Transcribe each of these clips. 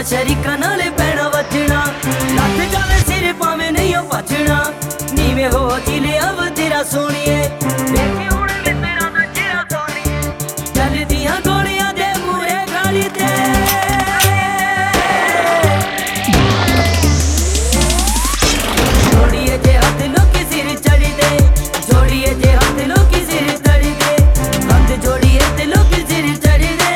शरीका नाले पैना वजना लथ जावे सिर पावे नहीं ओ भजना नीवे हो जिले अब तेरा सोनिए देखी हुण वे तेरा दा चेहरा सोनिए चलदियां गोलियां दे मूरे गाड़ी ते जोड़िए जे हाथ लोकी सिर चढ़ी दे जोड़िए जे हाथ लोकी सिर चढ़ी दे हाथ जोड़िए ते लोकी सिर चढ़ी दे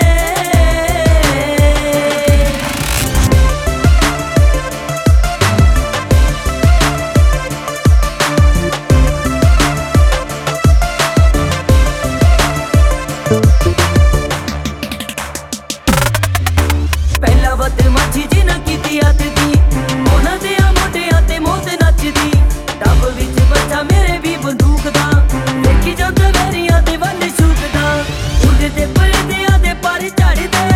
पहला बदमाशी जिन्हां कीती अत दी उन्हां दे मोटियां ते मौत नचदी टब विच बच्चा मेरे भी बंदूक दा देखी जांदा वैरियां दे वल छूकदा उड़दे परदियां दे पर चढ़दे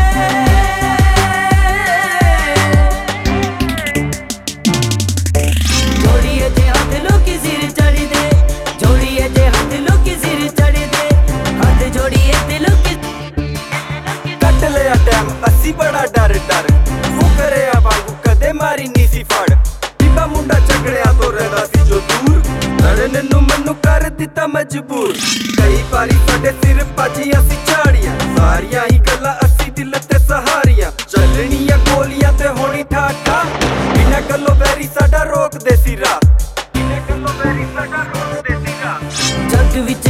जोड़िए ते हाथ लोकी सिर चढ़ी दे जोड़िए ते हाथ लोकी सिर चढ़ी दे हाथ जोड़िए ते लोकी कट लिया टाइम अस्सी बड़ा डर डर फुकरे वांगू कदे मारी नी सी फड़ बीबा मुंडा झगड़िया तो रहदा सी जो दूर लड़न नू मन्नू कर दिता मजबूर कई बारी साडे सिर पाजियां सी झाड़ियां सारियां ही गल्लां अस्सी दिल ते सहारियां चलनियां गोलियां ते होनी ठाठा बिना गल्लों वैरी साडा रोक दे सी राह बिना गल्लों वैरी साडा रोक दे सी राह जग विच